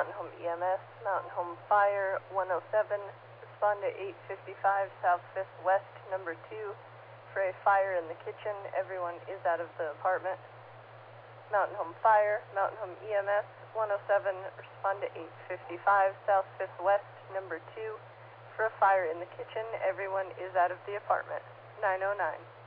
Mountain Home EMS, Mountain Home Fire, 107, respond to 855 South 5th West, number 2, for a fire in the kitchen. Everyone is out of the apartment. Mountain Home Fire, Mountain Home EMS, 107, respond to 855 South 5th West, number 2, for a fire in the kitchen. Everyone is out of the apartment. 909.